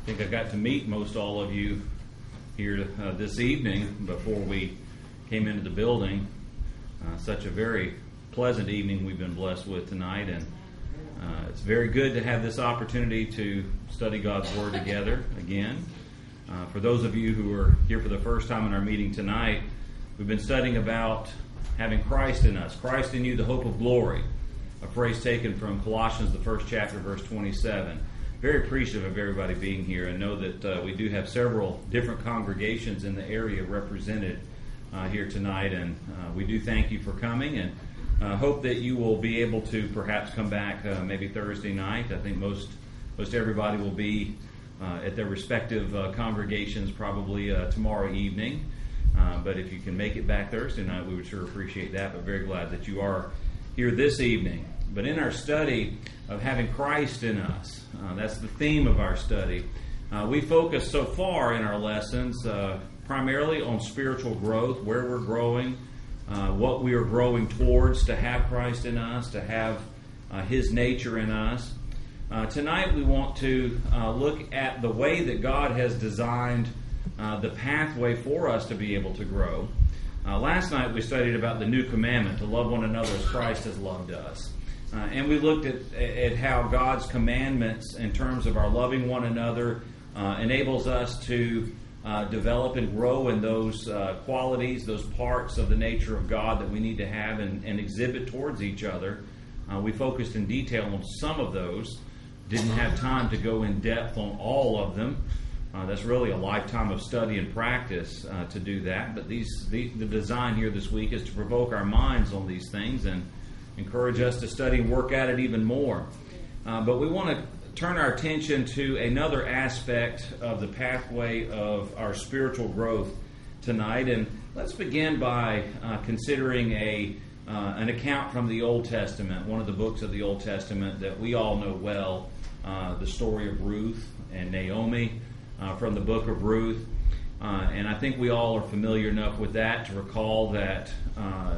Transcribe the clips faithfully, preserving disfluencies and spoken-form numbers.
I think I got to meet most all of you here uh, this evening before we came into the building. Uh, such a very pleasant evening we've been blessed with tonight, and uh, it's very good to have this opportunity to study God's Word together again. Uh, for those of you who are here for the first time in our meeting tonight, we've been studying about having Christ in us, Christ in you, the hope of glory, a phrase taken from Colossians, the first chapter, verse twenty-seven. Very appreciative of everybody being here, and know that uh, we do have several different congregations in the area represented uh, here tonight, and uh, we do thank you for coming, and uh, hope that you will be able to perhaps come back uh, maybe Thursday night. I think most most everybody will be uh, at their respective uh, congregations probably uh, tomorrow evening, uh, but if you can make it back Thursday night, we would sure appreciate that, but very glad that you are here this evening. But in our study of having Christ in us, uh, that's the theme of our study. Uh, we focus so far in our lessons uh, primarily on spiritual growth, where we're growing, uh, what we are growing towards to have Christ in us, to have uh, His nature in us. Uh, tonight we want to uh, look at the way that God has designed uh, the pathway for us to be able to grow. Uh, last night we studied about the new commandment, to love one another as Christ has loved us. Uh, and we looked at, at how God's commandments in terms of our loving one another uh, enables us to uh, develop and grow in those uh, qualities, those parts of the nature of God that we need to have and, and exhibit towards each other. Uh, we focused in detail on some of those. Didn't have time to go in depth on all of them. Uh, that's really a lifetime of study and practice uh, to do that. But these the, the design here this week is to provoke our minds on these things and encourage us to study and work at it even more. Uh, but we want to turn our attention to another aspect of the pathway of our spiritual growth tonight. And let's begin by uh, considering a uh, an account from the Old Testament, one of the books of the Old Testament that we all know well, uh, the story of Ruth and Naomi uh, from the book of Ruth. Uh, and I think we all are familiar enough with that to recall that uh,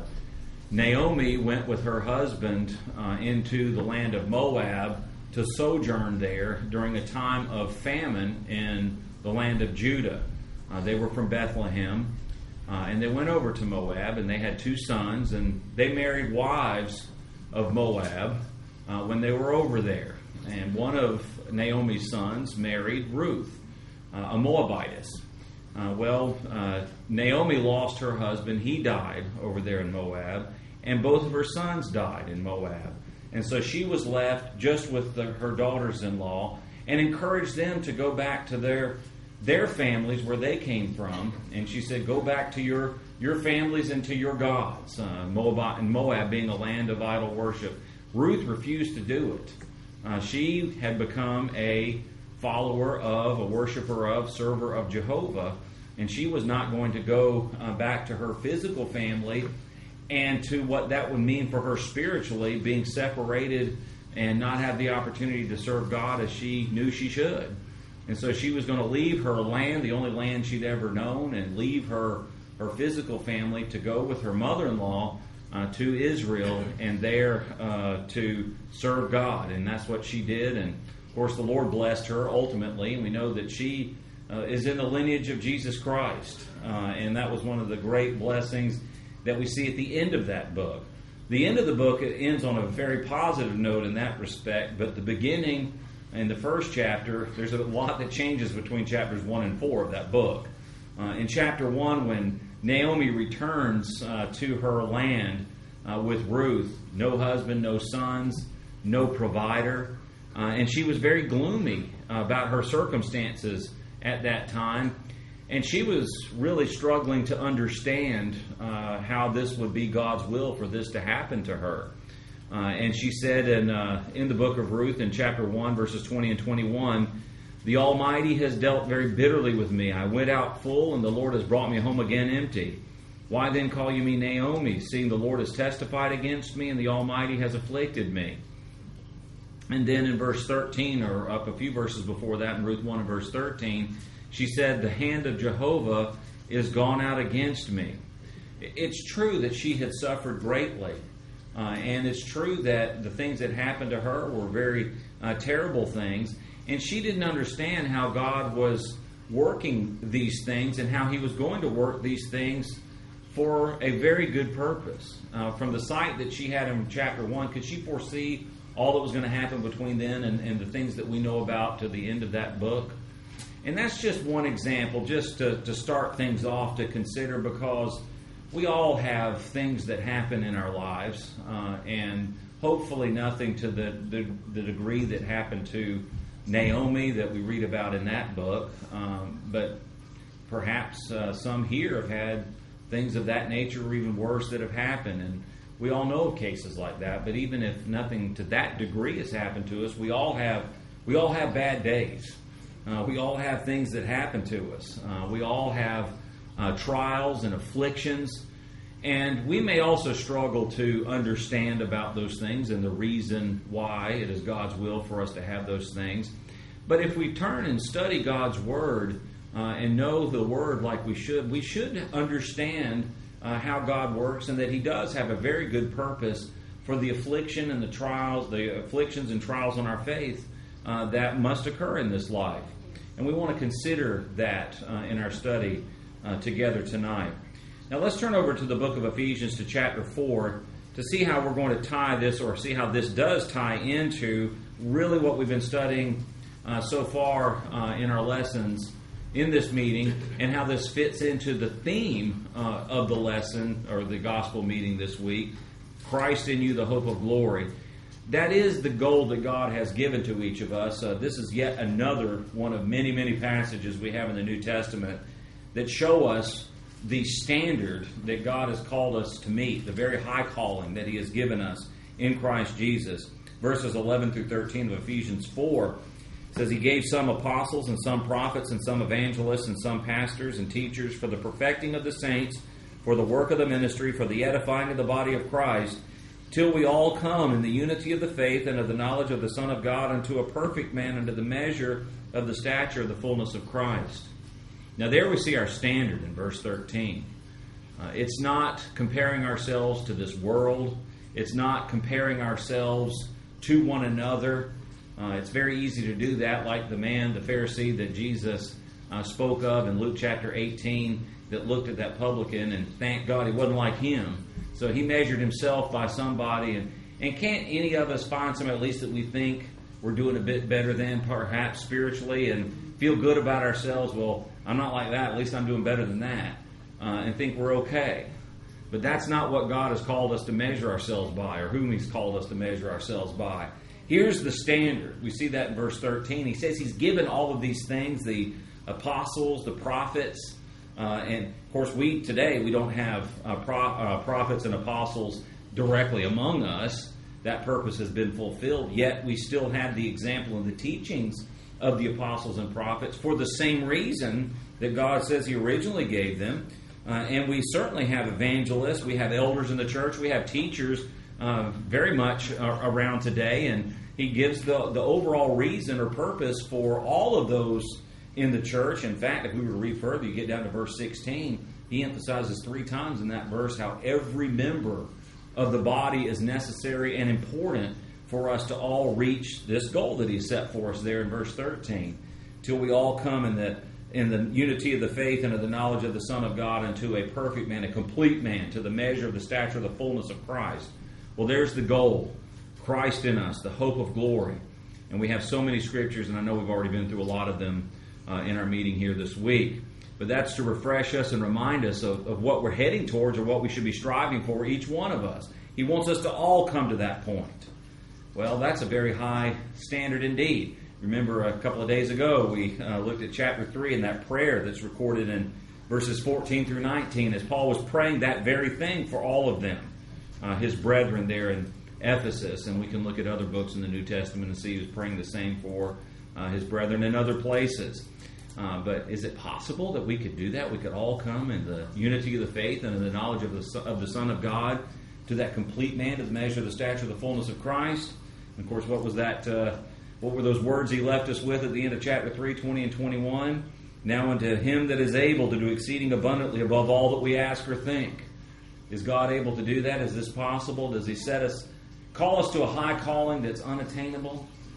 Naomi went with her husband uh, into the land of Moab to sojourn there during a time of famine in the land of Judah. Uh, they were from Bethlehem, uh, and they went over to Moab, and they had two sons, and they married wives of Moab uh, when they were over there. And one of Naomi's sons married Ruth, uh, a Moabitess. Uh, well, uh, Naomi lost her husband. He died over there in Moab, and both of her sons died in Moab. And so she was left just with the, her daughters-in-law, and encouraged them to go back to their their families where they came from. And she said, go back to your, your families and to your gods. Uh, Moab, and Moab being a land of idol worship. Ruth refused to do it. Uh, she had become a follower of, a worshiper of, server of Jehovah, and she was not going to go uh, back to her physical family and to what that would mean for her spiritually, being separated and not have the opportunity to serve God as she knew she should. And so she was going to leave her land, the only land she'd ever known, and leave her, her physical family to go with her mother-in-law uh, to Israel and there uh, to serve God. And that's what she did. And of course the Lord blessed her ultimately, and we know that she uh, is in the lineage of Jesus Christ. Uh, and that was one of the great blessings that we see at the end of that book. The end of the book, it ends on a very positive note in that respect, but the beginning in the first chapter, there's a lot that changes between chapters one and four of that book. Uh, in chapter one, when Naomi returns uh, to her land uh, with Ruth, no husband, no sons, no provider, uh, and she was very gloomy uh, about her circumstances at that time. And she was really struggling to understand uh, how this would be God's will for this to happen to her. Uh, and she said in uh, in the book of Ruth, in chapter one, verses twenty and twenty-one, "The Almighty has dealt very bitterly with me. I went out full, and the Lord has brought me home again empty. Why then call you me Naomi, seeing the Lord has testified against me, and the Almighty has afflicted me?" And then in verse thirteen, or up a few verses before that, in Ruth one and verse thirteen, she said, "The hand of Jehovah is gone out against me." It's true that she had suffered greatly. Uh, and it's true that the things that happened to her were very uh, terrible things. And she didn't understand how God was working these things and how He was going to work these things for a very good purpose. Uh, from the sight that she had in chapter one, could she foresee all that was going to happen between then and, and the things that we know about to the end of that book? And that's just one example, just to, to start things off to consider, because we all have things that happen in our lives, uh, and hopefully nothing to the, the, the degree that happened to Naomi that we read about in that book. Um, but perhaps uh, some here have had things of that nature or even worse that have happened. And we all know of cases like that. But even if nothing to that degree has happened to us, we all have we all have bad days. Uh, we all have things that happen to us. Uh, we all have uh, trials and afflictions. And we may also struggle to understand about those things and the reason why it is God's will for us to have those things. But if we turn and study God's Word uh, and know the Word like we should, we should understand uh, how God works, and that He does have a very good purpose for the affliction and the trials, the afflictions and trials on our faith uh, that must occur in this life. And we want to consider that uh, in our study uh, together tonight. Now let's turn over to the book of Ephesians, to chapter four, to see how we're going to tie this, or see how this does tie into really what we've been studying uh, so far uh, in our lessons in this meeting, and how this fits into the theme uh, of the lesson, or the gospel meeting this week, Christ in you, the hope of glory. That is the goal that God has given to each of us. Uh, this is yet another one of many, many passages we have in the New Testament that show us the standard that God has called us to meet, the very high calling that He has given us in Christ Jesus. Verses eleven through thirteen of Ephesians four says, He gave some apostles and some prophets and some evangelists and some pastors and teachers for the perfecting of the saints, for the work of the ministry, for the edifying of the body of Christ, till we all come in the unity of the faith and of the knowledge of the Son of God, unto a perfect man, unto the measure of the stature of the fullness of Christ. Now there we see our standard in verse thirteen. Uh, it's not comparing ourselves to this world. It's not comparing ourselves to one another. Uh, it's very easy to do that, like the man, the Pharisee that Jesus uh, spoke of in Luke chapter eighteen, that looked at that publican and thank God he wasn't like him. So he measured himself by somebody. And, and can't any of us find somebody at least that we think we're doing a bit better than, perhaps spiritually, and feel good about ourselves? Well, I'm not like that. At least I'm doing better than that. Uh, and think we're okay. But that's not what God has called us to measure ourselves by, or whom He's called us to measure ourselves by. Here's the standard. We see that in verse thirteen. He says He's given all of these things, the apostles, the prophets, uh, and of course we today, we don't have uh, pro- uh, prophets and apostles directly among us. That purpose has been fulfilled. Yet we still have the example and the teachings of the apostles and prophets for the same reason that God says He originally gave them. Uh, and we certainly have evangelists, we have elders in the church, we have teachers uh, very much uh, around today, and He gives the, the overall reason or purpose for all of those in the church. In fact, if we were to read further, you get down to verse sixteen, He emphasizes three times in that verse how every member of the body is necessary and important for us to all reach this goal that He set for us there in verse thirteen, till we all come in the in the unity of the faith and of the knowledge of the Son of God, unto a perfect man, a complete man, to the measure of the stature of the fullness of Christ. Well, there's the goal. Christ in us, the hope of glory. And we have so many scriptures, and I know we've already been through a lot of them uh, in our meeting here this week. But that's to refresh us and remind us of, of what we're heading towards, or what we should be striving for, each one of us. He wants us to all come to that point. Well, that's a very high standard indeed. Remember a couple of days ago we uh, looked at chapter three and that prayer that's recorded in verses fourteen through nineteen, as Paul was praying that very thing for all of them, uh, his brethren there in Ephesus. And we can look at other books in the New Testament and see he was praying the same for uh, his brethren in other places. Uh, but is it possible that we could do that? We could all come in the unity of the faith and in the knowledge of the, of the Son of God, to that complete man, to the measure of the stature of the fullness of Christ. And of course, what was that? Uh, what were those words he left us with at the end of chapter three, twenty and twenty-one? Now unto Him that is able to do exceeding abundantly above all that we ask or think. Is God able to do that? Is this possible? Does He set us, call us to a high calling that's unattainable?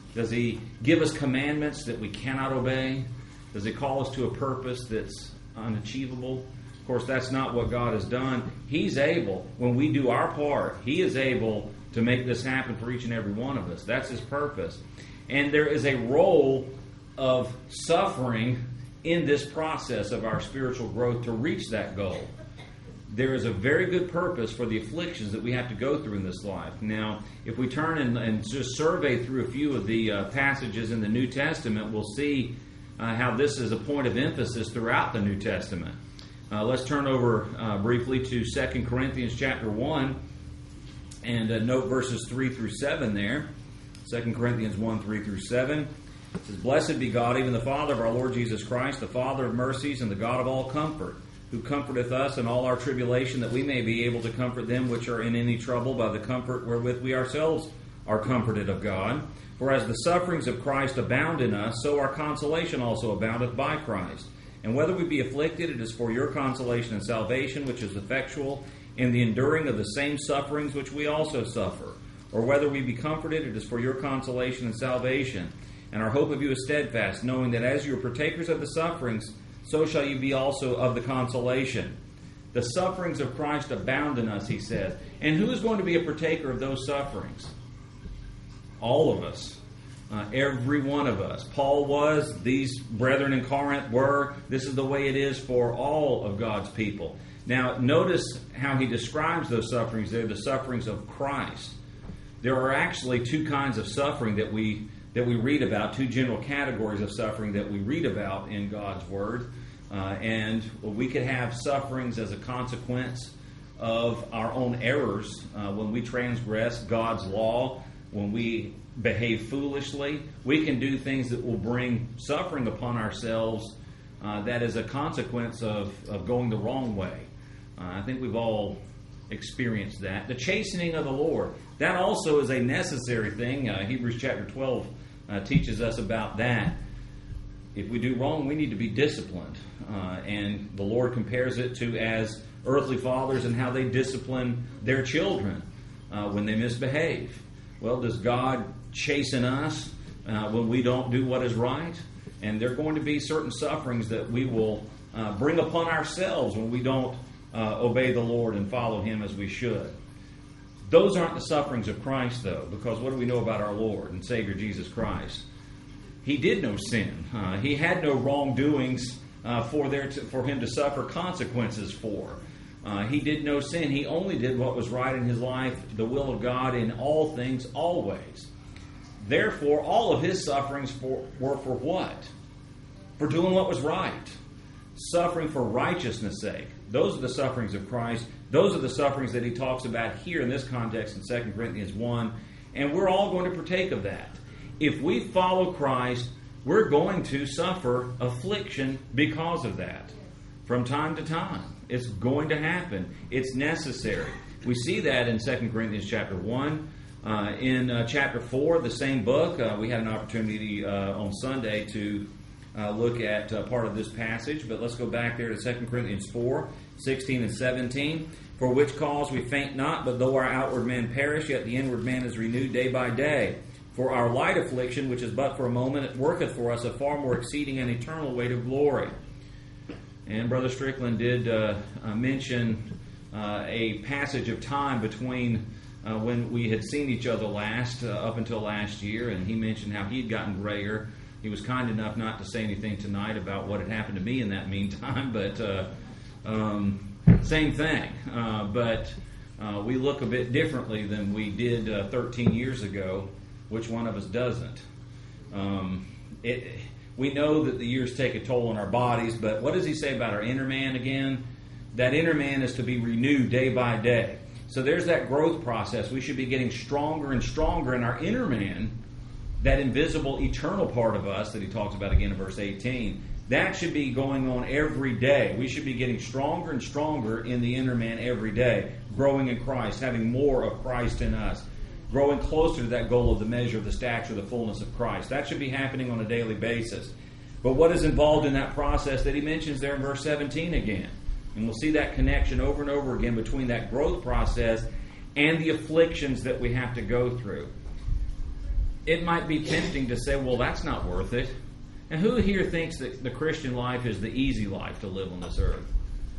Does He give us commandments that we cannot obey? Does He call us to a purpose that's unachievable? Of course, that's not what God has done. He's able, when we do our part, He is able to make this happen for each and every one of us. That's His purpose. And there is a role of suffering in this process of our spiritual growth to reach that goal. There is a very good purpose for the afflictions that we have to go through in this life. Now, if we turn and, and just survey through a few of the uh, passages in the New Testament, we'll see uh, how this is a point of emphasis throughout the New Testament. Uh, let's turn over uh, briefly to Second Corinthians chapter one and uh, note verses three through seven there. Second Corinthians one, three through seven. It says, "Blessed be God, even the Father of our Lord Jesus Christ, the Father of mercies and the God of all comfort, who comforteth us in all our tribulation, that we may be able to comfort them which are in any trouble by the comfort wherewith we ourselves are comforted of God. For as the sufferings of Christ abound in us, so our consolation also aboundeth by Christ. And whether we be afflicted, it is for your consolation and salvation, which is effectual in the enduring of the same sufferings which we also suffer. Or whether we be comforted, it is for your consolation and salvation. And our hope of you is steadfast, knowing that as you are partakers of the sufferings, so shall you be also of the consolation." The sufferings of Christ abound in us, he says. And who is going to be a partaker of those sufferings? All of us. Uh, every one of us. Paul was, these brethren in Corinth were. This is the way it is for all of God's people. Now, notice how he describes those sufferings. They're the sufferings of Christ. There are actually two kinds of suffering that we that we read about, two general categories of suffering that we read about in God's Word. Uh, and we could have sufferings as a consequence of our own errors uh, when we transgress God's law, when we behave foolishly. We can do things that will bring suffering upon ourselves uh, that is a consequence of, of going the wrong way. Uh, I think we've all experienced that. The chastening of the Lord, that also is a necessary thing. Uh, Hebrews chapter twelve uh, teaches us about that. If we do wrong, we need to be disciplined. Uh, and the Lord compares it to as earthly fathers and how they discipline their children uh, when they misbehave. Well, does God chasten us uh, when we don't do what is right? And there are going to be certain sufferings that we will uh, bring upon ourselves when we don't uh, obey the Lord and follow Him as we should. Those aren't the sufferings of Christ, though, because what do we know about our Lord and Savior Jesus Christ? He did no sin. Uh, he had no wrongdoings uh, for there to, for him to suffer consequences for. Uh, he did no sin. He only did what was right in his life, the will of God in all things, always. Therefore, all of his sufferings for, were for what? For doing what was right. Suffering for righteousness' sake. Those are the sufferings of Christ. Those are the sufferings that he talks about here in this context in Second Corinthians one. And we're all going to partake of that. If we follow Christ, we're going to suffer affliction because of that. From time to time. It's going to happen. It's necessary. We see that in Second Corinthians chapter one. Uh, in uh, chapter four, the same book, uh, we had an opportunity uh, on Sunday to uh, look at uh, part of this passage. But let's go back there to Second Corinthians four, sixteen and seventeen. "For which cause we faint not, but though our outward man perish, yet the inward man is renewed day by day. For our light affliction, which is but for a moment, it worketh for us a far more exceeding and eternal weight of glory." And Brother Strickland did uh, uh, mention uh, a passage of time between uh, when we had seen each other last, uh, up until last year, and he mentioned how he'd gotten grayer. He was kind enough not to say anything tonight about what had happened to me in that meantime, but uh, um, same thing. Uh, but uh, we look a bit differently than we did uh, thirteen years ago. Which one of us doesn't? Um, it, we know that the years take a toll on our bodies, but what does he say about our inner man again? That inner man is to be renewed day by day. So there's that growth process. We should be getting stronger and stronger in our inner man, that invisible, eternal part of us that he talks about again in verse eighteen. That should be going on every day. We should be getting stronger and stronger in the inner man every day, growing in Christ, having more of Christ in us. Growing closer to that goal of the measure of the stature of the fullness of Christ. That should be happening on a daily basis. But what is involved in that process that he mentions there in verse seventeen again? And we'll see that connection over and over again between that growth process and the afflictions that we have to go through. it might be tempting to say, well, that's not worth it. And who here thinks that the Christian life is the easy life to live on this earth?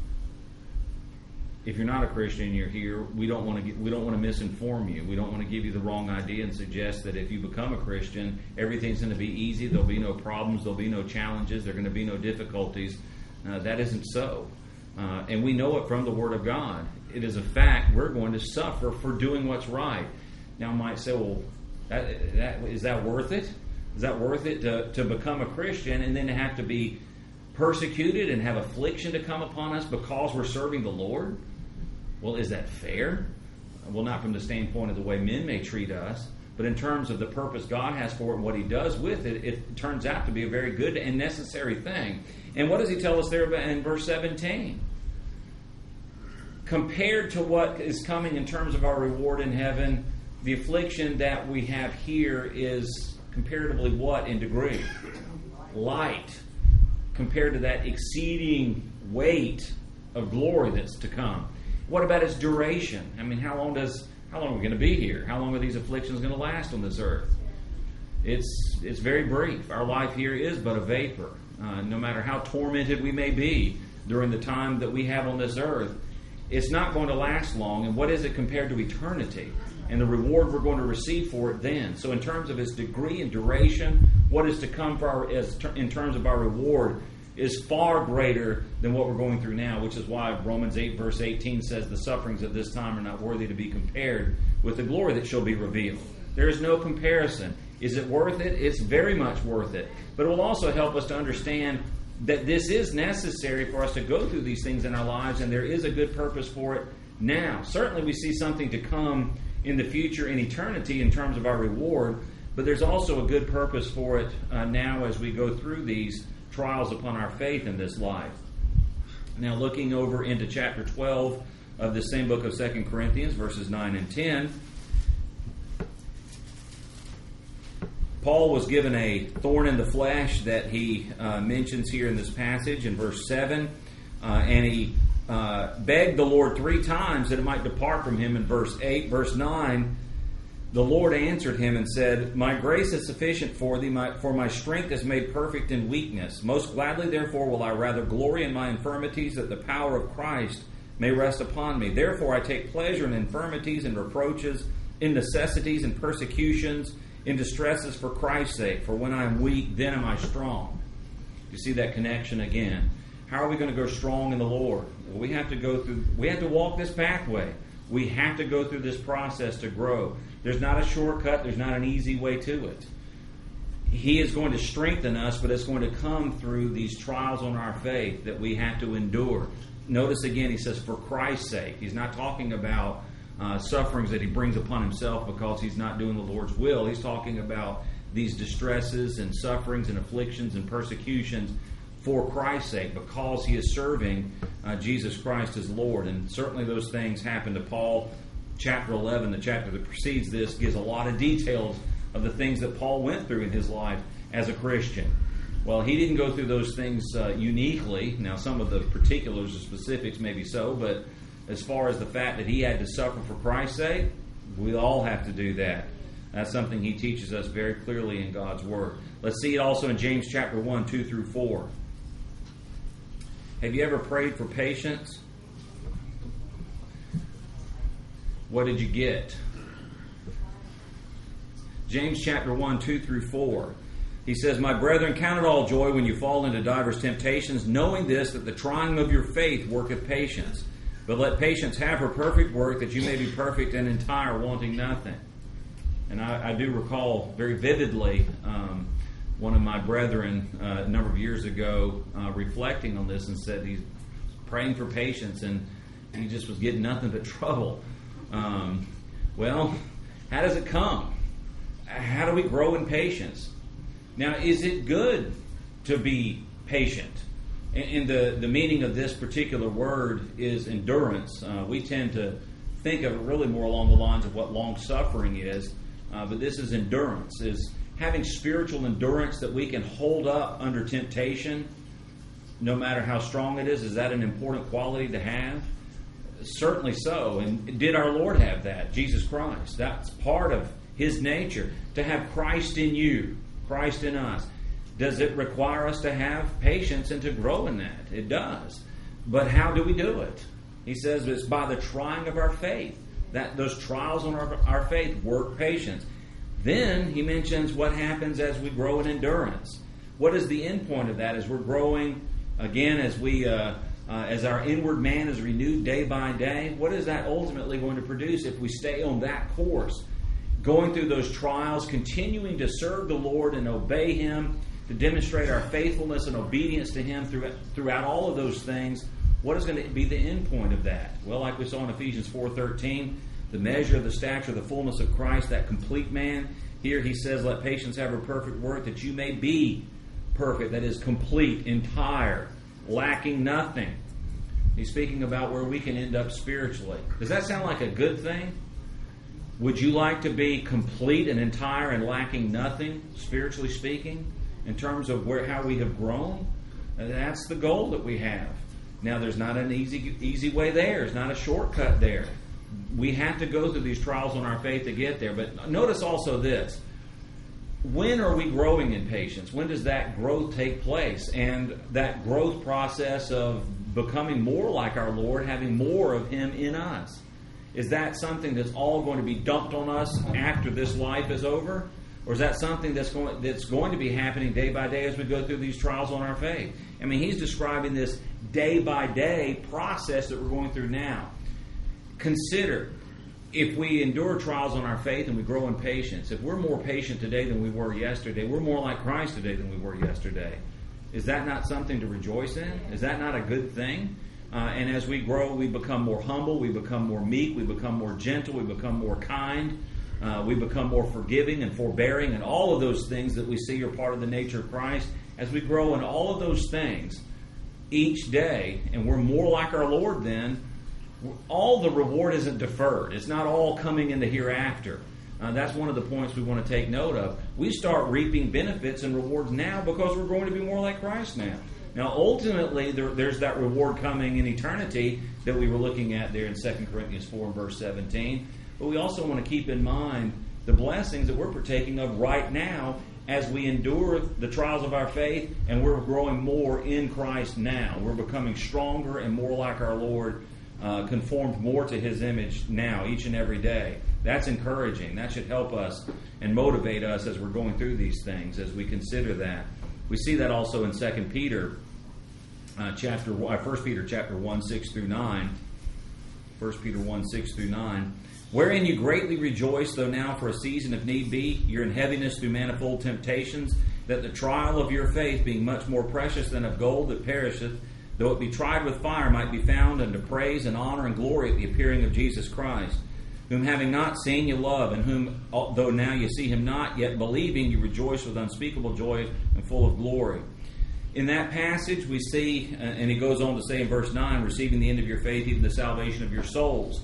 If you're not a Christian, you're here. We don't want to get, we don't want to misinform you. We don't want to give you the wrong idea and suggest that if you become a Christian, everything's going to be easy. There'll be no problems. There'll be no challenges. There're going to be no difficulties. Uh, that isn't so. Uh, and we know it from the Word of God. It is a fact we're going to suffer for doing what's right. Now, I might say, well, that, that, is that worth it? Is that worth it to, to become a Christian and then to have to be persecuted and have affliction to come upon us because we're serving the Lord? Well, is that fair? Well, not from the standpoint of the way men may treat us, but in terms of the purpose God has for it and what He does with it, it turns out to be a very good and necessary thing. And what does He tell us there in verse seventeen? Compared to what is coming in terms of our reward in heaven, the affliction that we have here is comparatively what in degree? Light. Compared to that exceeding weight of glory that's to come. What about its duration? I mean, how long does how long are we going to be here? How long are these afflictions going to last on this earth? It's it's very brief. Our life here is but a vapor. Uh, no matter how tormented we may be during the time that we have on this earth, it's not going to last long. And what is it compared to eternity? And the reward we're going to receive for it then. So in terms of its degree and duration, what is to come for our, as ter- in terms of our reward is far greater than what we're going through now, which is why Romans eight verse eighteen says the sufferings of this time are not worthy to be compared with the glory that shall be revealed. There is no comparison. Is it worth it? It's very much worth it. But it will also help us to understand that this is necessary for us to go through these things in our lives, and there is a good purpose for it now. Certainly we see something to come in the future in eternity in terms of our reward, but there's also a good purpose for it uh, now as we go through these trials upon our faith in this life. Now, looking over into chapter twelve of the same book of Second Corinthians, verses nine and ten, Paul was given a thorn in the flesh that he uh, mentions here in this passage in verse seven, uh, and he uh, begged the Lord three times that it might depart from him in verse eight. Verse nine, the Lord answered him and said, My grace is sufficient for thee, my, for my strength is made perfect in weakness. Most gladly, therefore, will I rather glory in my infirmities, that the power of Christ may rest upon me. Therefore, I take pleasure in infirmities and reproaches, in necessities and persecutions, in distresses for Christ's sake. For when I am weak, then am I strong. You see that connection again. How are we going to go strong in the Lord? Well, we have to go through, we have to walk this pathway. We have to go through this process to grow. There's not a shortcut. There's not an easy way to it. He is going to strengthen us, but it's going to come through these trials on our faith that we have to endure. Notice again, he says, for Christ's sake. He's not talking about uh, sufferings that he brings upon himself because he's not doing the Lord's will. He's talking about these distresses and sufferings and afflictions and persecutions for Christ's sake, because he is serving uh, Jesus Christ as Lord. And certainly those things happen to Paul. Chapter eleven, the chapter that precedes this, gives a lot of details of the things that Paul went through in his life as a Christian. Well, he didn't go through those things uh, uniquely. Now, some of the particulars or specifics may be so, but as far as the fact that he had to suffer for Christ's sake, we all have to do that. That's something he teaches us very clearly in God's Word. Let's see it also in James chapter one, two through four. Have you ever prayed for patience? What did you get? James chapter one, two through four. He says, My brethren, count it all joy when you fall into divers temptations, knowing this, that the trying of your faith worketh patience. But let patience have her perfect work, that you may be perfect and entire, wanting nothing. And I, I do recall very vividly um, one of my brethren uh, a number of years ago uh, reflecting on this and said he's praying for patience and he just was getting nothing but trouble. Um, well, how does it come? How do we grow in patience? Now, is it good to be patient? And, and the, the meaning of this particular word is endurance. Uh, we tend to think of it really more along the lines of what long-suffering is, uh, but this is endurance, is having spiritual endurance that we can hold up under temptation, no matter how strong it is. Is that an important quality to have? Certainly so. And did our Lord have that? Jesus Christ. That's part of His nature, to have Christ in you, Christ in us. Does it require us to have patience and to grow in that? It does. But how do we do it? He says it's by the trying of our faith. That those trials on our, our faith work patience. Then he mentions what happens as we grow in endurance. What is the end point of that? As we're growing, again, as we uh, uh, as our inward man is renewed day by day, what is that ultimately going to produce if we stay on that course? Going through those trials, continuing to serve the Lord and obey Him, to demonstrate our faithfulness and obedience to Him throughout, throughout all of those things. What is going to be the end point of that? Well, like we saw in Ephesians four thirteen, the measure of the stature of the fullness of Christ, that complete man. Here he says, let patience have her perfect work, that you may be perfect, that is complete, entire, lacking nothing. He's speaking about where we can end up spiritually. Does that sound like a good thing? Would you like to be complete and entire and lacking nothing, spiritually speaking, in terms of where how we have grown? And that's the goal that we have. Now, there's not an easy easy way there. There's not a shortcut there. We have to go through these trials on our faith to get there. But notice also this. When are we growing in patience? When does that growth take place? And that growth process of becoming more like our Lord, having more of Him in us. Is that something that's all going to be dumped on us after this life is over? Or is that something that's going that's going to be happening day by day as we go through these trials on our faith? I mean, he's describing this day-by-day process that we're going through now. Consider, if we endure trials on our faith and we grow in patience, if we're more patient today than we were yesterday, we're more like Christ today than we were yesterday. Is that not something to rejoice in? Is that not a good thing? Uh, and as we grow, we become more humble, we become more meek, we become more gentle, we become more kind, uh, we become more forgiving and forbearing, and all of those things that we see are part of the nature of Christ. As we grow in all of those things each day, and we're more like our Lord then, all the reward isn't deferred. It's not all coming in the hereafter. Uh, that's one of the points we want to take note of. We start reaping benefits and rewards now because we're going to be more like Christ now. Now, ultimately, there, there's that reward coming in eternity that we were looking at there in Second Corinthians four and verse seventeen. But we also want to keep in mind the blessings that we're partaking of right now as we endure the trials of our faith, and we're growing more in Christ now. We're becoming stronger and more like our Lord, uh, conformed more to His image now, each and every day. That's encouraging. That should help us and motivate us as we're going through these things, as we consider that. We see that also in Second Peter, uh, chapter uh, First Peter chapter one, six through nine. First Peter one, six through nine. Wherein you greatly rejoice, though now for a season, if need be, you're in heaviness through manifold temptations, that the trial of your faith, being much more precious than of gold that perisheth, though it be tried with fire, might be found unto praise and honor and glory at the appearing of Jesus Christ, whom having not seen you love, and whom, though now you see Him not, yet believing you rejoice with unspeakable joy and full of glory. In that passage we see, and he goes on to say in verse nine, receiving the end of your faith, even the salvation of your souls.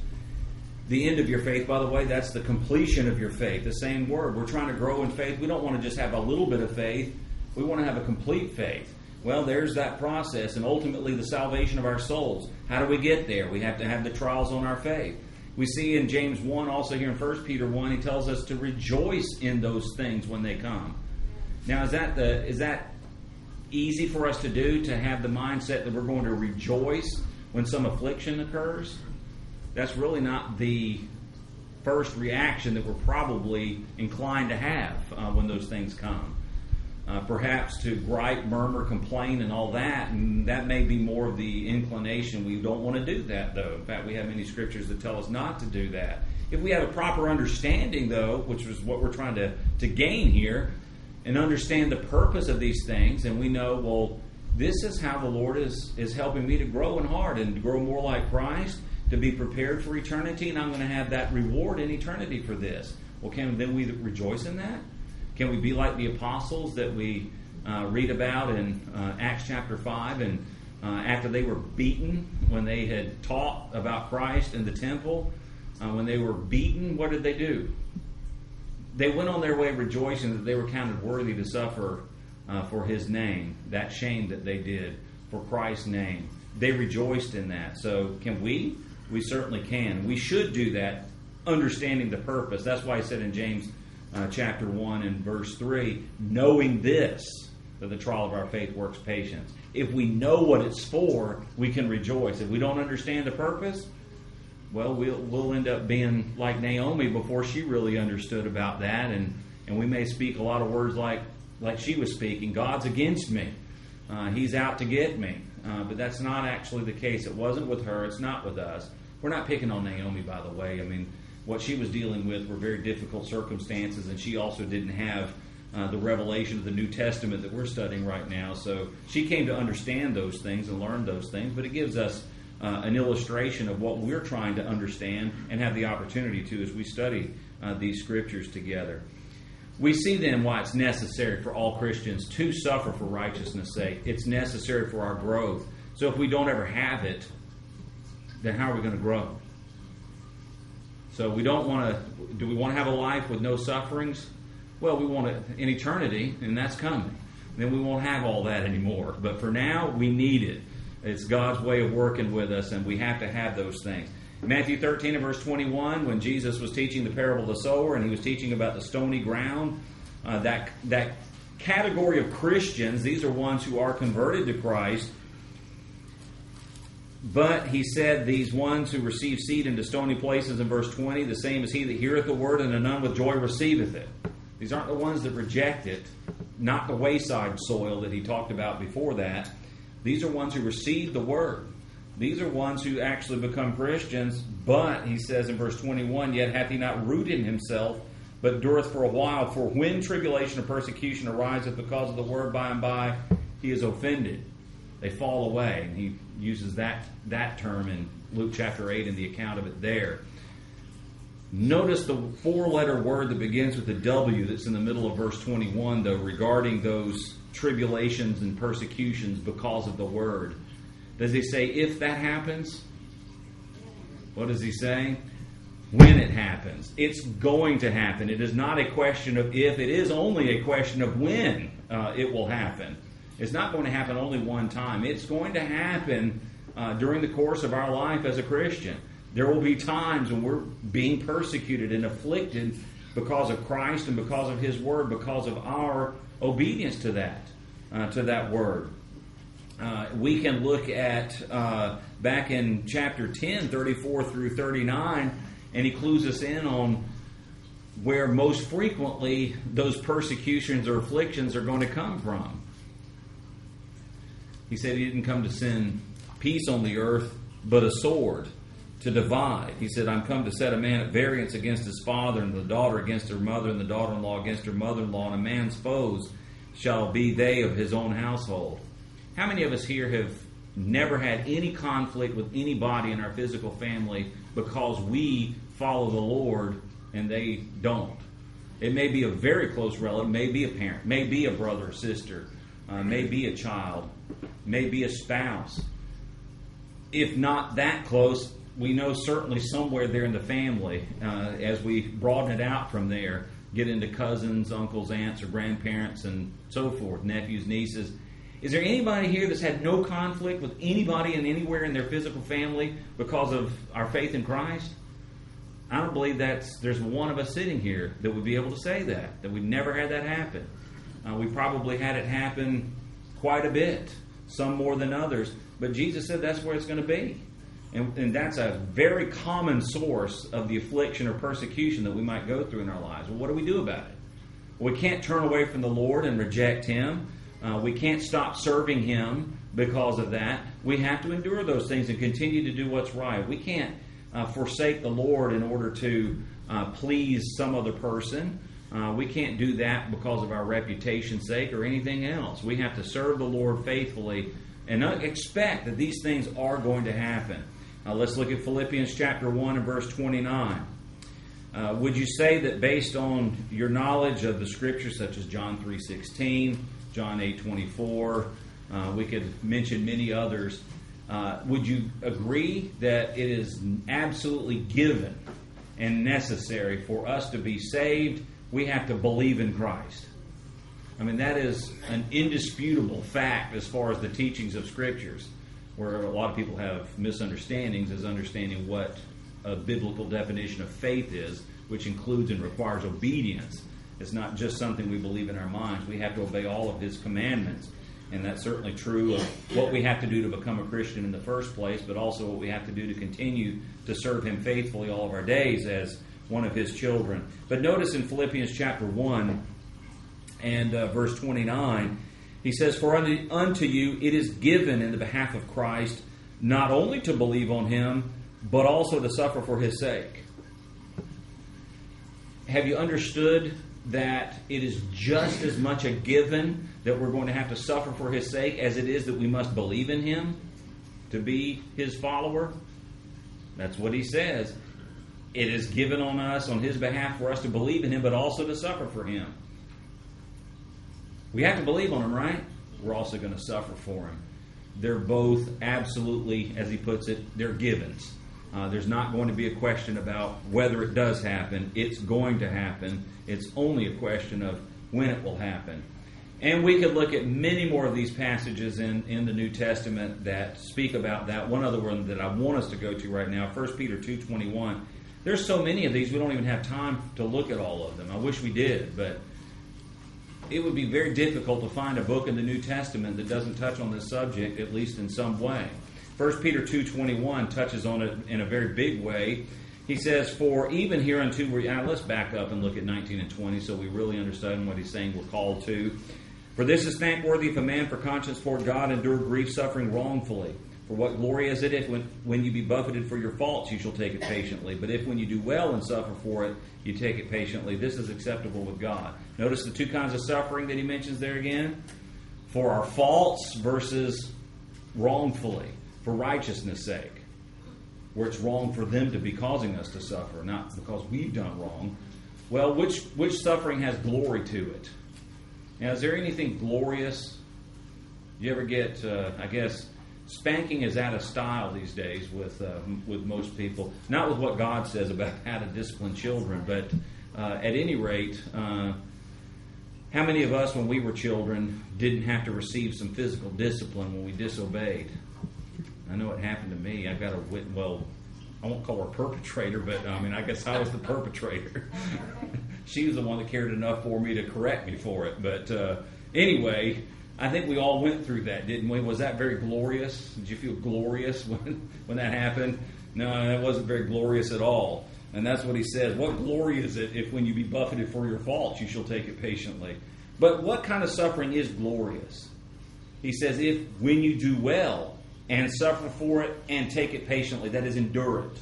The end of your faith, by the way, that's the completion of your faith. The same word. We're trying to grow in faith. We don't want to just have a little bit of faith. We want to have a complete faith. Well, there's that process, and ultimately the salvation of our souls. How do we get there? We have to have the trials on our faith. We see in James one, also here in First Peter one, he tells us to rejoice in those things when they come. Now, is that the is that easy for us to do, to have the mindset that we're going to rejoice when some affliction occurs? That's really not the first reaction that we're probably inclined to have uh, when those things come. Uh, perhaps to gripe, murmur, complain, and all that, and that may be more of the inclination. We don't want to do that, though. In fact, we have many scriptures that tell us not to do that. If we have a proper understanding, though, which is what we're trying to, to gain here, and understand the purpose of these things, and we know, well, this is how the Lord is, is helping me to grow in heart and to grow more like Christ, to be prepared for eternity, and I'm going to have that reward in eternity for this. Well, can then we rejoice in that? Can we be like the apostles that we uh, read about in uh, Acts chapter five, and uh, after they were beaten, when they had taught about Christ in the temple, uh, when they were beaten, what did they do? They went on their way rejoicing that they were counted worthy to suffer uh, for His name, that shame that they did for Christ's name. They rejoiced in that. So can we? We certainly can. We should do that, understanding the purpose. That's why I said in James uh, chapter one and verse three, knowing this, that the trial of our faith works patience. If we know what it's for, we can rejoice. If we don't understand the purpose, well, we'll, we'll end up being like Naomi before she really understood about that, and, and we may speak a lot of words like, like she was speaking. God's against me. Uh, he's out to get me. Uh, but that's not actually the case. It wasn't with her. It's not with us. We're not picking on Naomi, by the way. I mean, what she was dealing with were very difficult circumstances, and she also didn't have uh, the revelation of the New Testament that we're studying right now. So she came to understand those things and learn those things, but it gives us uh, an illustration of what we're trying to understand and have the opportunity to as we study uh, these scriptures together. We see then why it's necessary for all Christians to suffer for righteousness' sake. It's necessary for our growth. So if we don't ever have it, then how are we going to grow? So we don't want to, do we want to have a life with no sufferings? Well, we want it in eternity, and that's coming. Then we won't have all that anymore. But for now, we need it. It's God's way of working with us, and we have to have those things. Matthew thirteen and verse twenty-one, when Jesus was teaching the parable of the sower, and he was teaching about the stony ground, uh, that, that category of Christians, these are ones who are converted to Christ. But he said, these ones who receive seed into stony places in verse twenty, the same is he that heareth the word and none with joy receiveth it. These aren't the ones that reject it, not the wayside soil that he talked about before that. These are ones who receive the word. These are ones who actually become Christians, but, he says in verse twenty-one, yet hath he not rooted himself, but dureth for a while. For when tribulation or persecution ariseth because of the word, by and by he is offended. They fall away. And he uses that, that term in Luke chapter eight in the account of it there. Notice the four-letter word that begins with the W that's in the middle of verse twenty-one, though, regarding those tribulations and persecutions because of the word. Does he say if that happens? What does he say? When it happens. It's going to happen. It is not a question of if. It is only a question of when uh, it will happen. It's not going to happen only one time. It's going to happen uh, during the course of our life as a Christian. There will be times when we're being persecuted and afflicted because of Christ and because of His Word, because of our obedience to that, uh, to that Word. Uh, we can look at uh, back in chapter ten, thirty-four through thirty-nine, and he clues us in on where most frequently those persecutions or afflictions are going to come from. He said he didn't come to send peace on the earth, but a sword to divide. He said, I'm come to set a man at variance against his father, and the daughter against her mother, and the daughter-in-law against her mother-in-law, and a man's foes shall be they of his own household. How many of us here have never had any conflict with anybody in our physical family because we follow the Lord and they don't? It may be a very close relative, may be a parent, may be a brother or sister, uh, may be a child, may be a spouse. If not that close, we know certainly somewhere there in the family, uh, as we broaden it out from there, get into cousins, uncles, aunts, or grandparents, and so forth, nephews, nieces. Is there anybody here that's had no conflict with anybody and anywhere in their physical family because of our faith in Christ? I don't believe that's there's one of us sitting here that would be able to say that, that we never had that happen. Uh, we probably had it happen quite a bit, some more than others, but Jesus said that's where it's going to be. And, and that's a very common source of the affliction or persecution that we might go through in our lives. Well, what do we do about it? Well, we can't turn away from the Lord and reject Him. Uh, we can't stop serving Him because of that. We have to endure those things and continue to do what's right. We can't uh, forsake the Lord in order to uh, please some other person. Uh, we can't do that because of our reputation's sake or anything else. We have to serve the Lord faithfully and not expect that these things are going to happen. Uh, let's look at Philippians chapter one and verse twenty-nine. Uh, would you say that based on your knowledge of the Scriptures, such as John three sixteen, John eight twenty-four, uh, we could mention many others, uh, would you agree that it is absolutely given and necessary for us to be saved? We have to believe in Christ. I mean, that is an indisputable fact as far as the teachings of Scriptures, where a lot of people have misunderstandings as understanding what a biblical definition of faith is, which includes and requires obedience It's not just something we believe in our minds. We have to obey all of His commandments. And that's certainly true of what we have to do to become a Christian in the first place, but also what we have to do to continue to serve Him faithfully all of our days as one of His children. But notice in Philippians chapter one and uh, verse twenty-nine, he says, "For unto, unto you it is given in the behalf of Christ not only to believe on Him, but also to suffer for His sake." Have you understood that it is just as much a given that we're going to have to suffer for His sake as it is that we must believe in Him to be His follower? That's what he says. It is given on us, on His behalf, for us to believe in Him, but also to suffer for Him. We have to believe on Him, right? We're also going to suffer for Him. They're both absolutely, as he puts it, they're givens. Uh, there's not going to be a question about whether it does happen. It's going to happen. It's only a question of when it will happen. And we could look at many more of these passages in, in the New Testament that speak about that. One other one that I want us to go to right now, First Peter two twenty-one. There's so many of these, we don't even have time to look at all of them. I wish we did, but it would be very difficult to find a book in the New Testament that doesn't touch on this subject, at least in some way. First Peter two twenty-one touches on it in a very big way. He says, "For even hereunto we're..." Now let's back up and look at nineteen and twenty so we really understand what he's saying we're called to. "For this is thankworthy if a man for conscience toward God endure grief, suffering wrongfully. For what glory is it if when, when you be buffeted for your faults you shall take it patiently? But if when you do well and suffer for it, you take it patiently, this is acceptable with God." Notice the two kinds of suffering that he mentions there again. For our faults versus wrongfully, for righteousness' sake. Where it's wrong for them to be causing us to suffer, not because we've done wrong. Well, which which suffering has glory to it? Now, is there anything glorious? You ever get, uh, I guess, spanking is out of style these days with uh, with most people. Not with what God says about how to discipline children, but uh, at any rate, uh, how many of us, when we were children, didn't have to receive some physical discipline when we disobeyed? I know it happened to me. I got a wit. Well, I won't call her a perpetrator, but I mean, I guess I was the perpetrator. She was the one that cared enough for me to correct me for it. But uh, anyway, I think we all went through that, didn't we? Was that very glorious? Did you feel glorious when when that happened? No, that wasn't very glorious at all. And that's what he says. What glory is it if when you be buffeted for your faults, you shall take it patiently? But what kind of suffering is glorious? He says, if when you do well and suffer for it and take it patiently, that is, endure it.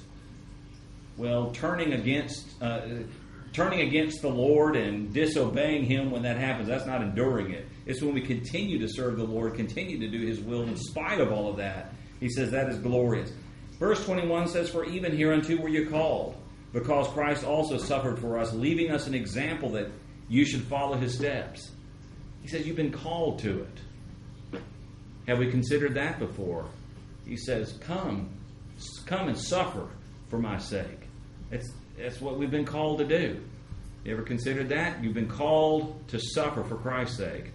Well, turning against uh, turning against the Lord and disobeying Him when that happens, that's not enduring it. It's when we continue to serve the Lord, continue to do His will in spite of all of that. He says that is glorious. Verse twenty-one says, "For even hereunto were you called, because Christ also suffered for us, leaving us an example that you should follow His steps." He says you've been called to it. Have we considered that before? He says, come, come and suffer for my sake. It's, that's what we've been called to do. You ever considered that? You've been called to suffer for Christ's sake.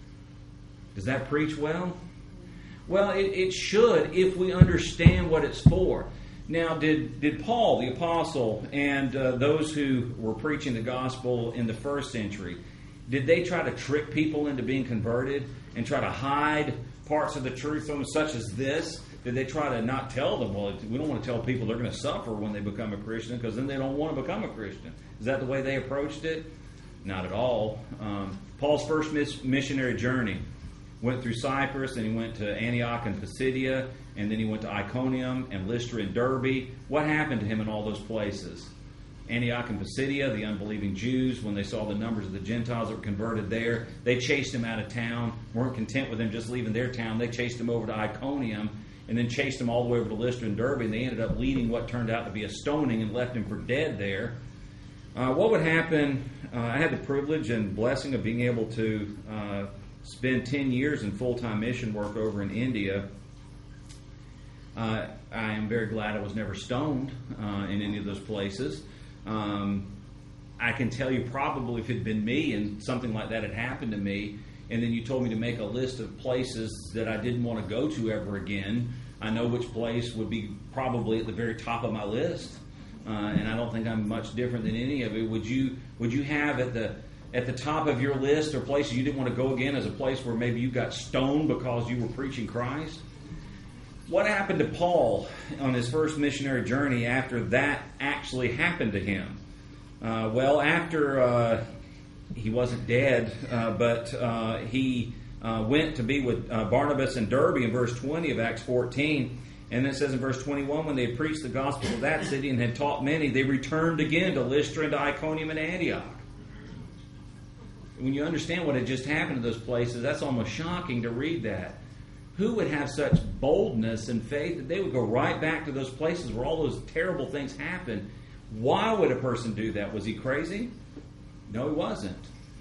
Does that preach well? Well, it, it should if we understand what it's for. Now, did, did Paul, the apostle, and uh, those who were preaching the gospel in the first century, did they try to trick people into being converted and try to hide parts of the truth from them, such as this? Did they try to not tell them, well, we don't want to tell people they're going to suffer when they become a Christian because then they don't want to become a Christian? Is that the way they approached it? Not at all. Um, Paul's first miss- missionary journey went through Cyprus, and he went to Antioch and Pisidia, and then he went to Iconium and Lystra and Derbe. What happened to him in all those places? Antioch and Pisidia, the unbelieving Jews, when they saw the numbers of the Gentiles that were converted there, they chased him out of town, weren't content with him just leaving their town. They chased him over to Iconium, and then chased him all the way over to Lystra and Derbe, and they ended up leading what turned out to be a stoning and left him for dead there. Uh, what would happen, uh, I had the privilege and blessing of being able to uh, spend ten years in full-time mission work over in India. Uh, I am very glad I was never stoned uh, in any of those places. Um, I can tell you probably if it had been me and something like that had happened to me, and then you told me to make a list of places that I didn't want to go to ever again, I know which place would be probably at the very top of my list. Uh, and I don't think I'm much different than any of it. Would you would you have at the at the top of your list, or places you didn't want to go again as a place where maybe you got stoned because you were preaching Christ? What happened to Paul on his first missionary journey after that actually happened to him? Uh, well, after uh, he wasn't dead, uh, but uh, he uh, went to be with uh, Barnabas in Derbe in verse twenty of Acts fourteen. And it says in verse twenty-one, when they had preached the gospel of that city and had taught many, they returned again to Lystra and to Iconium and Antioch. When you understand what had just happened to those places, that's almost shocking to read that. Who would have such boldness and faith that they would go right back to those places where all those terrible things happened? Why would a person do that? Was he crazy? No, he wasn't.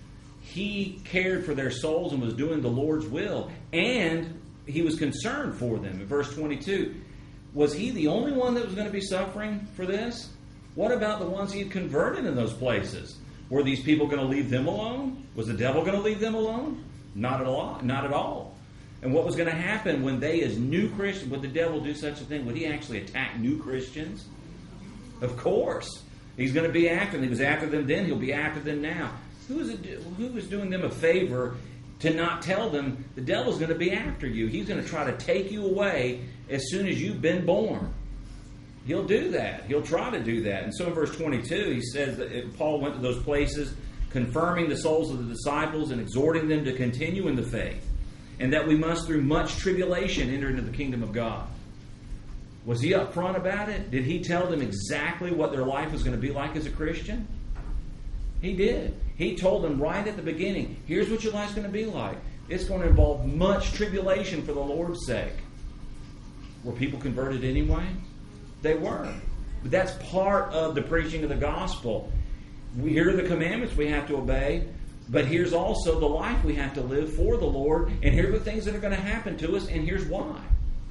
He cared for their souls and was doing the Lord's will. And he was concerned for them. In verse twenty-two, was he the only one that was going to be suffering for this? What about the ones he had converted in those places? Were these people going to leave them alone? Was the devil going to leave them alone? Not at all. Not at all. And what was going to happen when they, as new Christians, would the devil do such a thing? Would he actually attack new Christians? Of course. He's going to be after them. He was after them then. He'll be after them now. Who is, it, who is doing them a favor to not tell them the devil's going to be after you? He's going to try to take you away as soon as you've been born. He'll do that. He'll try to do that. And so in verse twenty-two, he says that Paul went to those places, confirming the souls of the disciples and exhorting them to continue in the faith, and that we must through much tribulation enter into the kingdom of God. Was he upfront about it? Did he tell them exactly what their life was going to be like as a Christian? He did. He told them right at the beginning, here's what your life's going to be like. It's going to involve much tribulation for the Lord's sake. Were people converted anyway? They were. But that's part of the preaching of the gospel. We hear the commandments we have to obey, but here's also the life we have to live for the Lord, and here are the things that are going to happen to us, and here's why.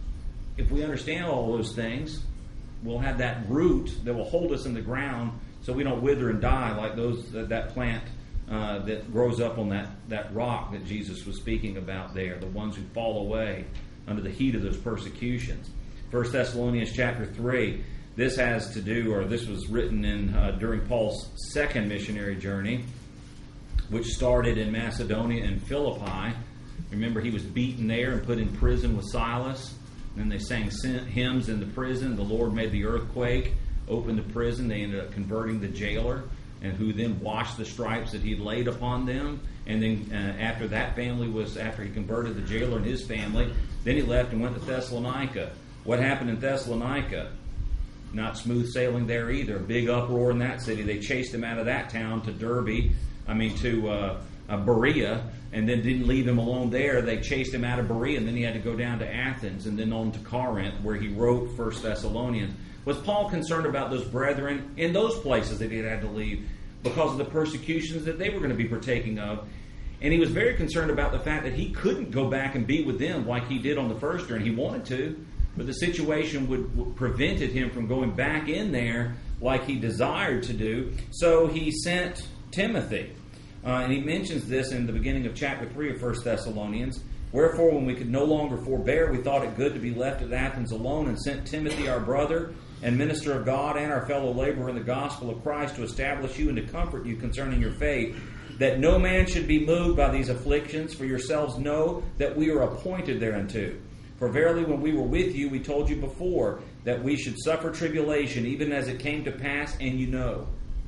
If we understand all those things, we'll have that root that will hold us in the ground so we don't wither and die like those that, that plant uh, that grows up on that, that rock that Jesus was speaking about there, the ones who fall away under the heat of those persecutions. First Thessalonians chapter three, this has to do, or this was written in uh, during Paul's second missionary journey, which started in Macedonia and Philippi. Remember, he was beaten there and put in prison with Silas. And then they sang hymns in the prison. The Lord made the earthquake, opened the prison. They ended up converting the jailer, and who then washed the stripes that he laid upon them. And then uh, after that family was, after he converted the jailer and his family, then he left and went to Thessalonica. What happened in Thessalonica? Not smooth sailing there either. A big uproar in that city. They chased him out of that town to Derbe, I mean to uh, uh, Berea, and then didn't leave him alone there. They chased him out of Berea, and then he had to go down to Athens and then on to Corinth, where he wrote First Thessalonians. Was Paul concerned about those brethren in those places that he had to leave because of the persecutions that they were going to be partaking of? And he was very concerned about the fact that he couldn't go back and be with them like he did on the first journey. He wanted to, but the situation would, would prevented him from going back in there like he desired to do. So he sent Timothy. Uh, and he mentions this in the beginning of chapter three of First Thessalonians. Wherefore, when we could no longer forbear, we thought it good to be left at Athens alone, and sent Timothy, our brother and minister of God, and our fellow laborer in the gospel of Christ, to establish you and to comfort you concerning your faith, that no man should be moved by these afflictions, for yourselves know that we are appointed thereunto. For verily, when we were with you, we told you before that we should suffer tribulation, even as it came to pass, and you know.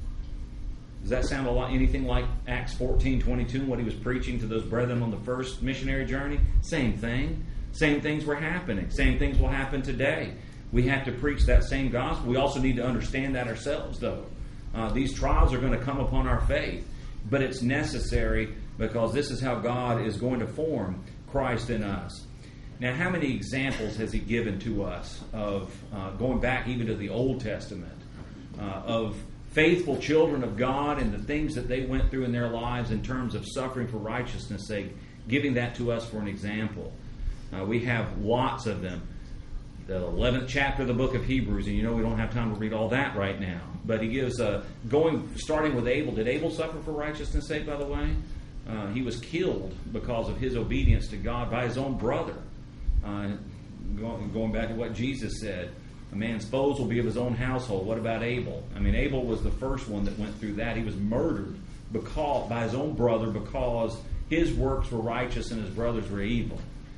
Does that sound a lot anything like Acts fourteen twenty-two, what he was preaching to those brethren on the first missionary journey? Same thing. Same things were happening. Same things will happen today. We have to preach that same gospel. We also need to understand that ourselves, though. Uh, these trials are going to come upon our faith, but it's necessary because this is how God is going to form Christ in us. Now, how many examples has he given to us of uh, going back even to the Old Testament, uh, of faithful children of God and the things that they went through in their lives in terms of suffering for righteousness' sake, giving that to us for an example. Uh, we have lots of them. The eleventh chapter of the book of Hebrews, and you know we don't have time to read all that right now. But he gives, a, going, starting with Abel. Did Abel suffer for righteousness' sake, by the way? Uh, he was killed because of his obedience to God by his own brother. Uh, going, going back to what Jesus said, a man's foes will be of his own household. What about Abel? I mean, Abel was the first one that went through that. He was murdered because, by his own brother because his works were righteous and his brothers were evil.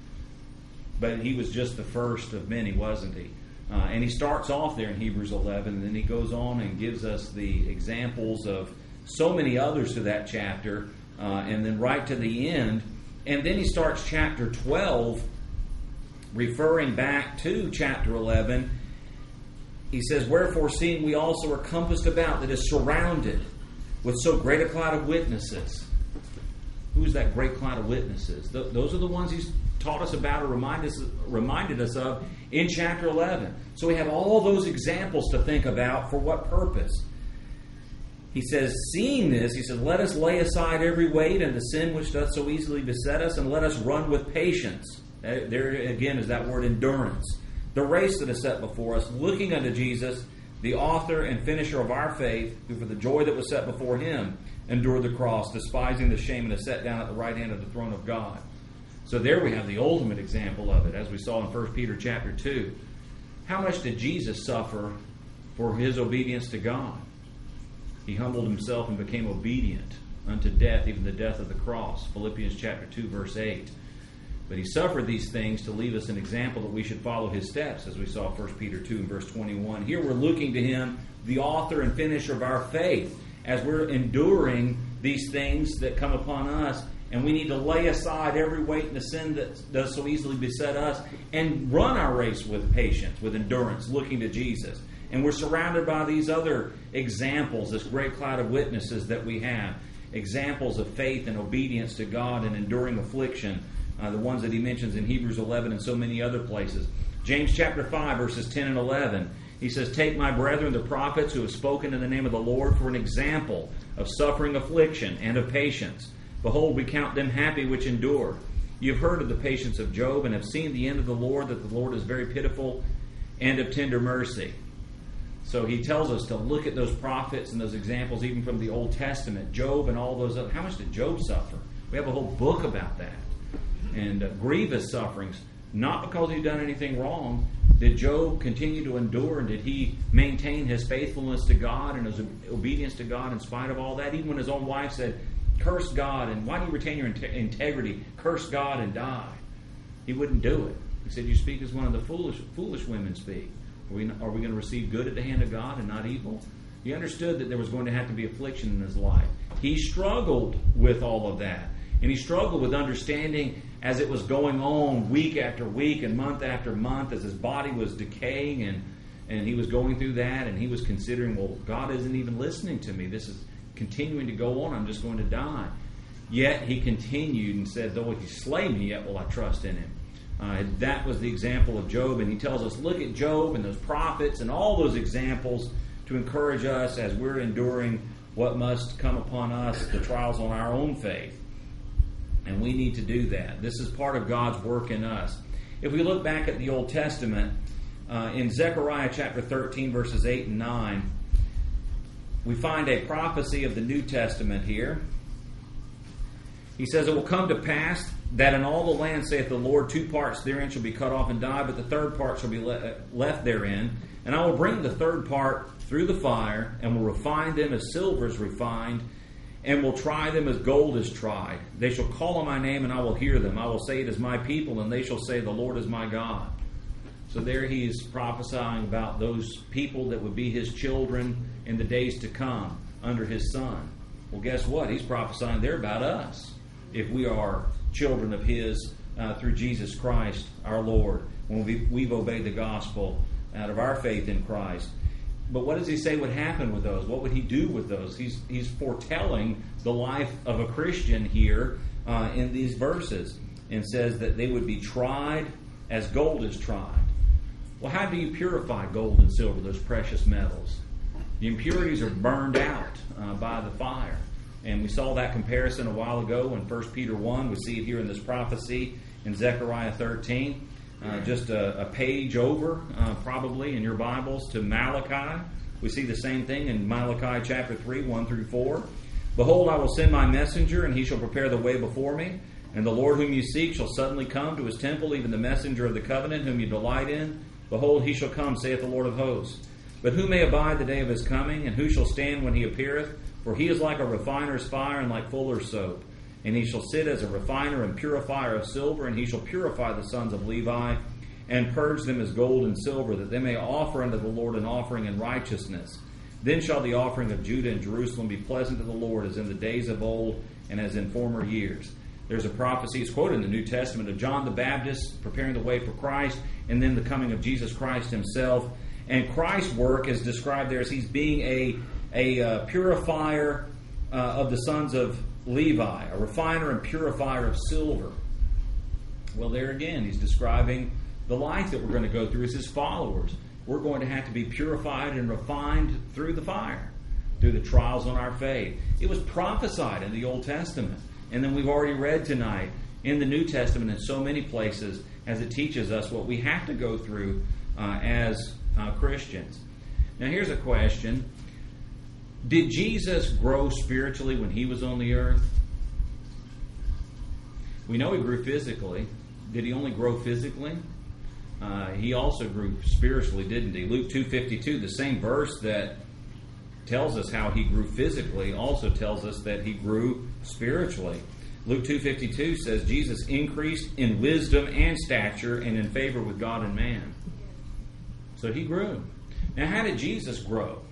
But he was just the first of many, wasn't he? Uh, and he starts off there in Hebrews eleven, and then he goes on and gives us the examples of so many others to that chapter, uh, and then right to the end. And then he starts chapter twelve, referring back to chapter eleven. He says, "Wherefore, seeing we also are compassed about, that is surrounded with so great a cloud of witnesses." Who's that great cloud of witnesses? Th- those are the ones he's taught us about or remind us, reminded us of in chapter eleven. So we have all those examples to think about. For what purpose? He says, seeing this, he says, "Let us lay aside every weight and the sin which doth so easily beset us, and let us run with patience." There again is that word endurance. "The race that is set before us, looking unto Jesus, the author and finisher of our faith, who for the joy that was set before him endured the cross, despising the shame, and is set down at the right hand of the throne of God." So there we have the ultimate example of it, as we saw in First Peter chapter two. How much did Jesus suffer for his obedience to God? He humbled himself and became obedient unto death, even the death of the cross. Philippians chapter two, verse eight. But he suffered these things to leave us an example that we should follow his steps, as we saw First Peter two and verse twenty-one. Here we're looking to him, the author and finisher of our faith, as we're enduring these things that come upon us. And we need to lay aside every weight and the sin that does so easily beset us, and run our race with patience, with endurance, looking to Jesus. And we're surrounded by these other examples, this great cloud of witnesses that we have. Examples of faith and obedience to God and enduring affliction. Uh, the ones that he mentions in Hebrews eleven and so many other places. James chapter five, verses ten and eleven. He says, "Take my brethren, the prophets who have spoken in the name of the Lord, for an example of suffering affliction and of patience. Behold, we count them happy which endure. You have heard of the patience of Job, and have seen the end of the Lord, that the Lord is very pitiful and of tender mercy." So he tells us to look at those prophets and those examples, even from the Old Testament. Job and all those other. How much did Job suffer? We have a whole book about that. And uh, grievous sufferings. Not because he'd done anything wrong. Did Job continue to endure, and did he maintain his faithfulness to God and his obedience to God in spite of all that? Even when his own wife said, "Curse God, and why do you retain your integrity? Curse God and die." He wouldn't do it. He said, "You speak as one of the foolish foolish women speak. Are we, are we going to receive good at the hand of God and not evil?" He understood that there was going to have to be affliction in his life. He struggled with all of that. And he struggled with understanding as it was going on week after week and month after month, as his body was decaying, and, and he was going through that, and he was considering, well, God isn't even listening to me. This is continuing to go on. I'm just going to die. Yet he continued and said, "Though he slay me, yet will I trust in him." Uh, that was the example of Job, and he tells us, look at Job and those prophets and all those examples to encourage us as we're enduring what must come upon us, the trials on our own faith. And we need to do that. This is part of God's work in us. If we look back at the Old Testament, uh, in Zechariah chapter thirteen, verses eight and nine, we find a prophecy of the New Testament here. He says, "It will come to pass that in all the land, saith the Lord, two parts therein shall be cut off and die, but the third part shall be le- left therein. And I will bring the third part through the fire, and will refine them as silver is refined, and will try them as gold is tried. They shall call on my name, and I will hear them. I will say, it is my people, and they shall say, the Lord is my God." So there he is prophesying about those people that would be his children in the days to come under his Son. Well, guess what? He's prophesying there about us, if we are children of his uh, through Jesus Christ our Lord, when we, we've obeyed the gospel out of our faith in Christ. But what does he say would happen with those? What would he do with those? He's, he's foretelling the life of a Christian here uh, in these verses, and says that they would be tried as gold is tried. Well, how do you purify gold and silver, those precious metals? The impurities are burned out uh, by the fire. And we saw that comparison a while ago in First Peter one. We see it here in this prophecy in Zechariah thirteen. Uh, just a, a page over, uh, probably, in your Bibles to Malachi. We see the same thing in Malachi chapter three, one through four. "Behold, I will send my messenger, and he shall prepare the way before me. And the Lord whom you seek shall suddenly come to his temple, even the messenger of the covenant whom you delight in. Behold, he shall come, saith the Lord of hosts. But who may abide the day of his coming? And who shall stand when he appeareth? For he is like a refiner's fire and like fuller's soap. And he shall sit as a refiner and purifier of silver, and he shall purify the sons of Levi, and purge them as gold and silver, that they may offer unto the Lord an offering in righteousness. Then shall the offering of Judah and Jerusalem be pleasant to the Lord, as in the days of old and as in former years. There's a prophecy, it's quoted in the New Testament, of John the Baptist preparing the way for Christ, and then the coming of Jesus Christ himself. And Christ's work is described there as he's being a, a uh, purifier uh, of the sons of Levi, a refiner and purifier of silver. Well, there again, he's describing the life that we're going to go through as his followers. We're going to have to be purified and refined through the fire, through the trials on our faith. It was prophesied in the Old Testament. And then we've already read tonight in the New Testament in so many places as it teaches us what we have to go through uh, as uh, Christians. Now here's a question. Did Jesus grow spiritually when he was on the earth? We know he grew physically. Did he only grow physically? Uh, he also grew spiritually, didn't he? Luke two fifty-two, the same verse that tells us how he grew physically, also tells us that he grew spiritually. Luke two fifty-two says Jesus increased in wisdom and stature and in favor with God and man. So he grew. Now, how did Jesus grow?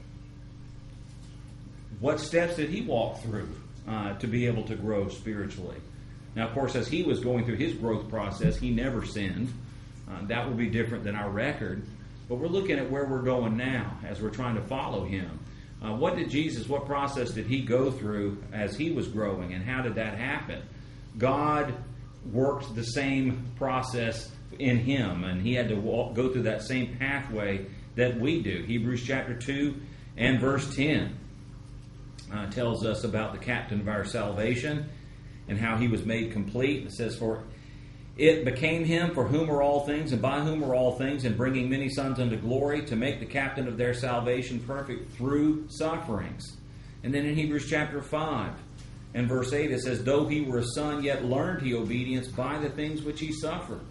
What steps did he walk through uh, to be able to grow spiritually? Now, of course, as he was going through his growth process, he never sinned. Uh, that will be different than our record. But we're looking at where we're going now as we're trying to follow him. Uh, what did Jesus, what process did he go through as he was growing, and how did that happen? God worked the same process in him, and he had to walk, go through that same pathway that we do. Hebrews chapter two and verse ten uh, tells us about the captain of our salvation and how he was made complete. It says, for it became him for whom are all things, and by whom are all things, and bringing many sons unto glory, to make the captain of their salvation perfect through sufferings. And then in Hebrews chapter five and verse eight, it says, though he were a son, yet learned he obedience by the things which he suffered.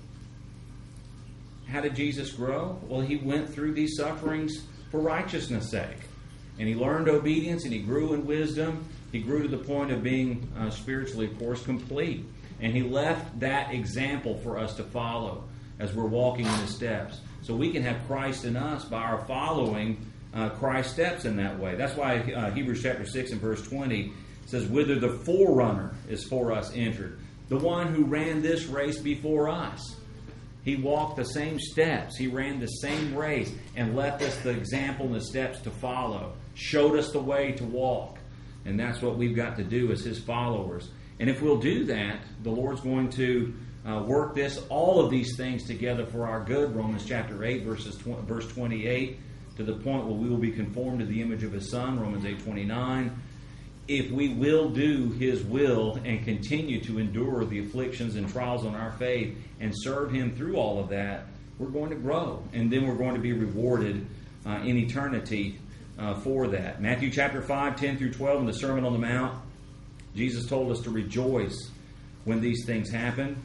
How did Jesus grow? Well, he went through these sufferings for righteousness' sake. And he learned obedience, and he grew in wisdom. He grew to the point of being uh, spiritually, of course, complete. And he left that example for us to follow as we're walking in his steps. So we can have Christ in us by our following uh, Christ's steps in that way. That's why uh, Hebrews chapter six and verse twenty says, whither the forerunner is for us entered. The one who ran this race before us. He walked the same steps. He ran the same race and left us the example and the steps to follow. Showed us the way to walk. And that's what we've got to do as his followers. And if we'll do that, the Lord's going to uh, work this, all of these things together for our good. Romans chapter eight, verses tw- verse twenty-eight, to the point where we will be conformed to the image of his Son. Romans eight twenty-nine. If we will do his will and continue to endure the afflictions and trials on our faith and serve him through all of that, we're going to grow. And then we're going to be rewarded uh, in eternity uh, for that. Matthew chapter five, ten through twelve in the Sermon on the Mount, Jesus told us to rejoice when these things happen.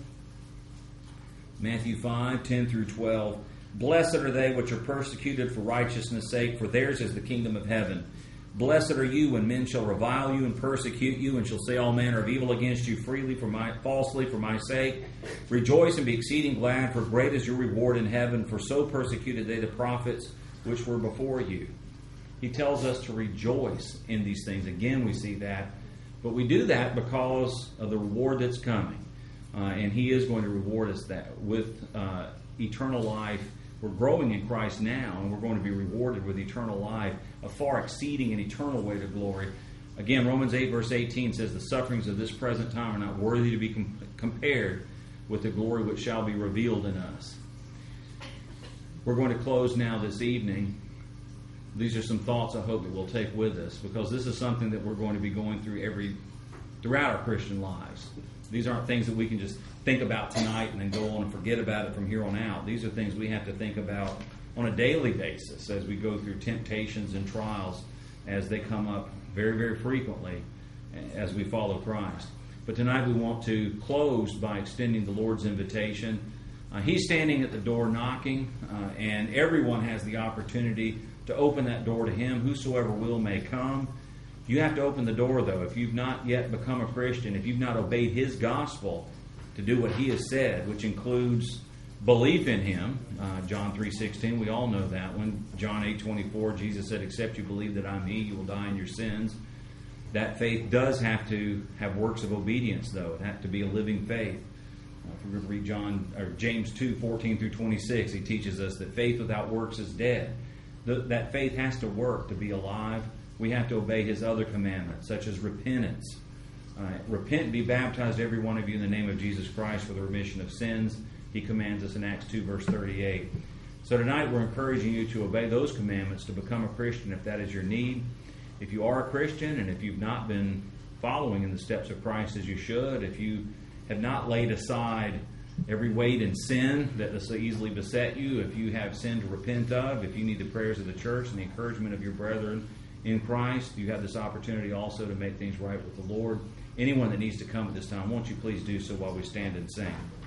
Matthew five, ten through twelve. Blessed are they which are persecuted for righteousness' sake, for theirs is the kingdom of heaven. Blessed are you when men shall revile you and persecute you, and shall say all manner of evil against you freely for my falsely for my sake. Rejoice and be exceeding glad, for great is your reward in heaven, for so persecuted they the prophets which were before you. He tells us to rejoice in these things. Again, we see that. But we do that because of the reward that's coming. Uh, and he is going to reward us that with uh, eternal life. We're growing in Christ now, and we're going to be rewarded with eternal life, a far exceeding and eternal way to glory. Again, Romans eight verse eighteen says, the sufferings of this present time are not worthy to be com- compared with the glory which shall be revealed in us. We're going to close now this evening. These are some thoughts I hope that we'll take with us, because this is something that we're going to be going through every throughout our Christian lives. These aren't things that we can just think about tonight and then go on and forget about it from here on out. These are things we have to think about on a daily basis as we go through temptations and trials as they come up very, very frequently as we follow Christ. But tonight we want to close by extending the Lord's invitation. Uh, he's standing at the door knocking, uh, and everyone has the opportunity to open that door to him. Whosoever will may come. You have to open the door, though. If you've not yet become a Christian, if you've not obeyed His gospel to do what He has said, which includes belief in Him, uh, John three sixteen, we all know that one. John eight twenty-four, Jesus said, except you believe that I'm He, you will die in your sins. That faith does have to have works of obedience, though. It has to be a living faith. Uh, if we read John or James two fourteen through twenty-six, he teaches us that faith without works is dead. The, that faith has to work to be alive. We have to obey His other commandments, such as repentance. Uh, repent, be baptized, every one of you, in the name of Jesus Christ for the remission of sins. He commands us in Acts two, verse thirty-eight. So tonight we're encouraging you to obey those commandments to become a Christian if that is your need. If you are a Christian and if you've not been following in the steps of Christ as you should, if you have not laid aside every weight and sin that so easily beset you, if you have sin to repent of, if you need the prayers of the church and the encouragement of your brethren in Christ, you have this opportunity also to make things right with the Lord. Anyone that needs to come at this time, won't you please do so while we stand and sing?